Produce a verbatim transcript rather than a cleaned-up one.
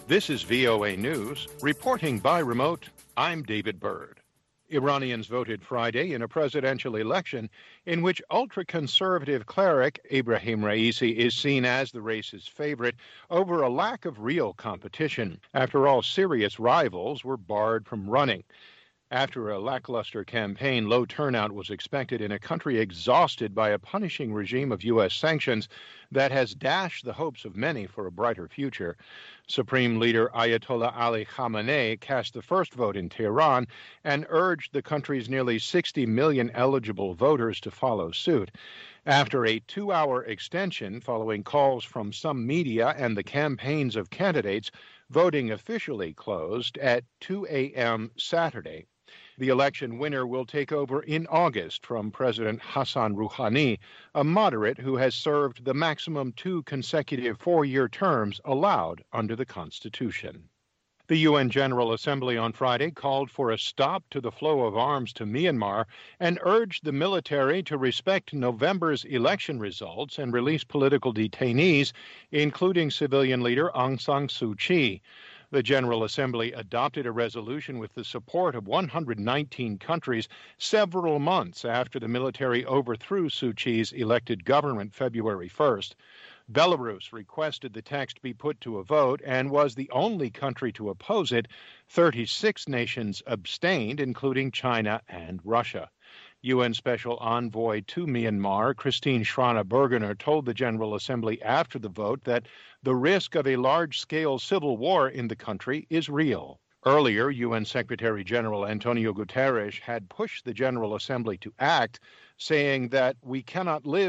This is V O A News, reporting by remote. I'm David Byrd. Iranians voted Friday in a presidential election in which ultra-conservative cleric Ebrahim Raisi is seen as the race's favorite over a lack of real competition. After all, serious rivals were barred from running. After a lackluster campaign, low turnout was expected in a country exhausted by a punishing regime of U S sanctions that has dashed the hopes of many for a brighter future. Supreme Leader Ayatollah Ali Khamenei cast the first vote in Tehran and urged the country's nearly sixty million eligible voters to follow suit. After a two-hour extension following calls from some media and the campaigns of candidates, voting officially closed at two a.m. Saturday. The election winner will take over in August from President Hassan Rouhani, a moderate who has served the maximum two consecutive four-year terms allowed under the Constitution. The U N General Assembly on Friday called for a stop to the flow of arms to Myanmar and urged the military to respect November's election results and release political detainees, including civilian leader Aung San Suu Kyi. The General Assembly adopted a resolution with the support of one hundred nineteen countries several months after the military overthrew Suu Kyi's elected government February first. Belarus requested the text be put to a vote and was the only country to oppose it. thirty-six nations abstained, including China and Russia. U N Special Envoy to Myanmar, Christine Schraner Burgener, told the General Assembly after the vote that the risk of a large-scale civil war in the country is real. Earlier, U N Secretary General Antonio Guterres had pushed the General Assembly to act, saying that we cannot live